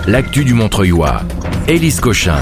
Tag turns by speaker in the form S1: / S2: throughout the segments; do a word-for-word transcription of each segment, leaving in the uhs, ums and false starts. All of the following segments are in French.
S1: l'actu du Montreuilois. Élise Cochin.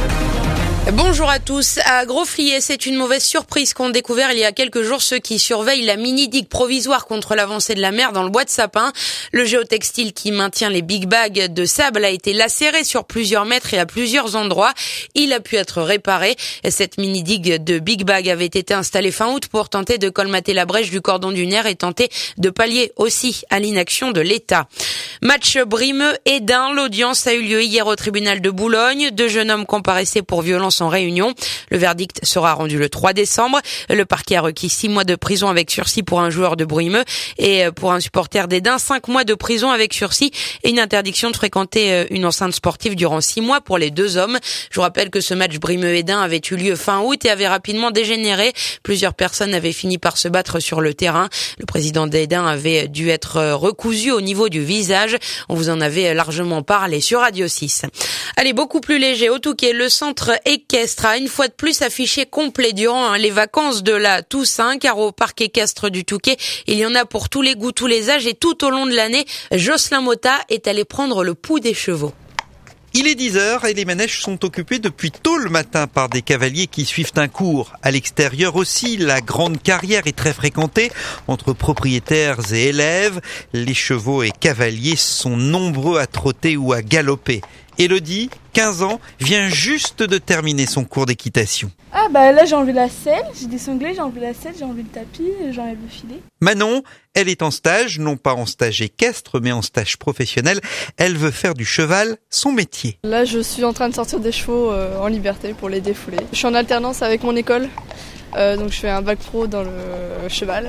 S2: Bonjour à tous. À Grosflier, c'est une mauvaise surprise qu'ont découvert il y a quelques jours ceux qui surveillent la mini-digue provisoire contre l'avancée de la mer dans le bois de sapin. Le géotextile qui maintient les big bags de sable a été lacéré sur plusieurs mètres et à plusieurs endroits. Il a pu être réparé. Cette mini-digue de big bag avait été installée fin août pour tenter de colmater la brèche du cordon dunaire et tenter de pallier aussi à l'inaction de l'État. Match Brimeux-Hesdin. L'audience a eu lieu hier au tribunal de Boulogne. Deux jeunes hommes comparaissaient pour violence en réunion. Le verdict sera rendu le trois décembre. Le parquet a requis six mois de prison avec sursis pour un joueur de Brimeux et pour un supporter d'Hesdin, cinq mois de prison avec sursis et une interdiction de fréquenter une enceinte sportive durant six mois pour les deux hommes. Je vous rappelle que ce match Brimeux-Hesdin avait eu lieu fin août et avait rapidement dégénéré. Plusieurs personnes avaient fini par se battre sur le terrain. Le président d'Hesdin avait dû être recousu au niveau du visage. On vous en avait largement parlé sur Radio six. Allez, beaucoup plus léger, au Touquet, le centre équestre a une fois de plus affiché complet durant les vacances de la Toussaint, car au parc équestre du Touquet, il y en a pour tous les goûts, tous les âges et tout au long de l'année. Jocelyn Motta est allé prendre le pouls des chevaux.
S3: Il est dix heures et les manèges sont occupés depuis tôt le matin par des cavaliers qui suivent un cours. À l'extérieur aussi, la grande carrière est très fréquentée entre propriétaires et élèves. Les chevaux et cavaliers sont nombreux à trotter ou à galoper. Élodie, quinze ans, vient juste de terminer son cours d'équitation.
S4: Ah bah là j'ai enlevé la selle, j'ai des sanglés, j'ai enlevé la selle, j'ai enlevé le tapis, j'ai enlevé le filet.
S3: Manon, elle est en stage, non pas en stage équestre, mais en stage professionnel. Elle veut faire du cheval son métier.
S5: Là je suis en train de sortir des chevaux euh, en liberté pour les défouler. Je suis en alternance avec mon école, euh, donc je fais un bac pro dans le cheval.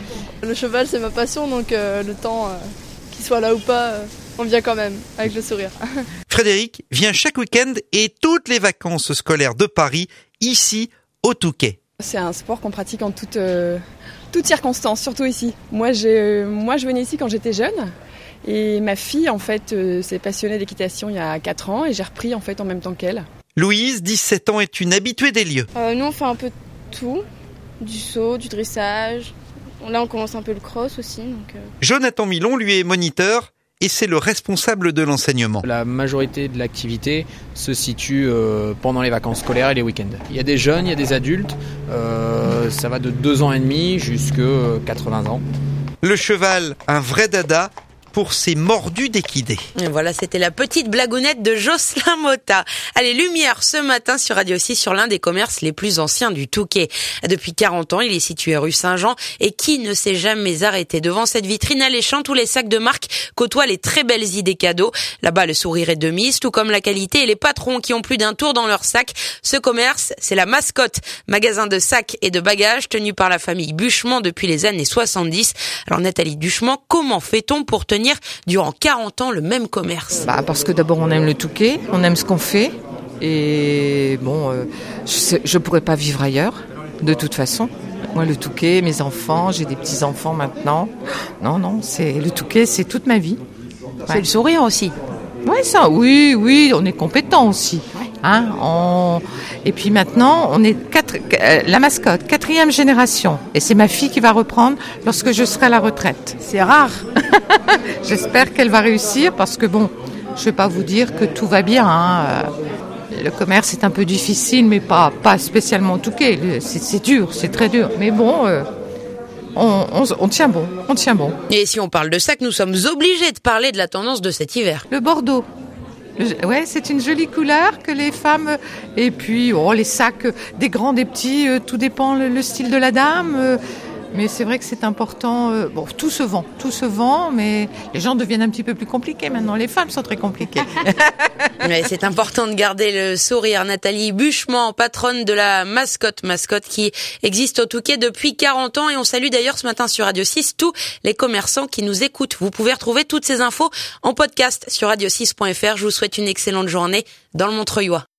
S5: Le cheval c'est ma passion, donc euh, le temps euh, qu'il soit là ou pas... Euh, on vient quand même, avec le sourire.
S3: Frédéric vient chaque week-end et toutes les vacances scolaires de Paris, ici, au Touquet.
S6: C'est un sport qu'on pratique en toutes euh, toute circonstances, surtout ici. Moi, j'ai, euh, moi, je venais ici quand j'étais jeune. Et ma fille, en fait, euh, s'est passionnée d'équitation il y a quatre ans. Et j'ai repris, en fait, en même temps qu'elle.
S3: Louise, dix-sept ans, est une habituée des lieux.
S4: Euh, nous, on fait un peu tout. Du saut, du dressage. Là, on commence un peu le cross aussi. Donc, euh...
S3: Jonathan Milon, lui, est moniteur. Et c'est le responsable de l'enseignement.
S7: La majorité de l'activité se situe euh, pendant les vacances scolaires et les week-ends. Il y a des jeunes, il y a des adultes, euh, ça va de deux ans et demi jusqu'à quatre-vingts ans.
S3: Le cheval, un vrai dada pour ses mordus d'équidés.
S2: Et voilà, c'était la petite blagounette de Jocelyn Motta. Allez, lumière ce matin sur Radio six sur l'un des commerces les plus anciens du Touquet. Depuis quarante ans, il est situé rue Saint-Jean et qui ne s'est jamais arrêté devant cette vitrine alléchante où les sacs de marque côtoient les très belles idées cadeaux. Là-bas, le sourire est de mise, tout comme la qualité et les patrons qui ont plus d'un tour dans leur sac. Ce commerce, c'est la Mascotte, magasin de sacs et de bagages tenu par la famille Buchement depuis les années soixante-dix. Alors Nathalie Duchement, comment fait-on pour tenir durant quarante ans le même commerce?
S8: Bah parce que d'abord on aime le Touquet, on aime ce qu'on fait et bon, euh, je, je pourrais pas vivre ailleurs de toute façon. Moi le Touquet, mes enfants, j'ai des petits enfants maintenant. Non non, c'est le Touquet, c'est toute ma vie. Ouais.
S2: C'est le sourire aussi.
S8: Ouais ça, oui oui, on est compétent aussi. Hein, on... Et puis maintenant, on est quatre... la Mascotte, quatrième génération. Et c'est ma fille qui va reprendre lorsque je serai à la retraite. C'est rare. J'espère qu'elle va réussir parce que bon, je vais pas vous dire que tout va bien. Hein. Le commerce est un peu difficile, mais pas, pas spécialement au Touquet. C'est, c'est dur, c'est très dur. Mais bon, euh, on, on, on tient bon, on tient bon.
S2: Et si on parle de sac, nous sommes obligés de parler de la tendance de cet hiver.
S8: Le Bordeaux. Ouais, c'est une jolie couleur que les femmes... Et puis, oh, les sacs, des grands, des petits, euh, tout dépend le, le style de la dame. Euh, mais c'est vrai que c'est important... Euh, bon, tout se vend, tout se vend, mais les gens deviennent un petit peu plus compliqués maintenant. Les femmes sont très compliquées.
S2: Mais c'est important de garder le sourire. Nathalie Buchement, patronne de la Mascotte, Mascotte qui existe au Touquet depuis quarante ans. Et on salue d'ailleurs ce matin sur Radio six tous les commerçants qui nous écoutent. Vous pouvez retrouver toutes ces infos en podcast sur radio six point f r. Je vous souhaite une excellente journée dans le Montreuilois.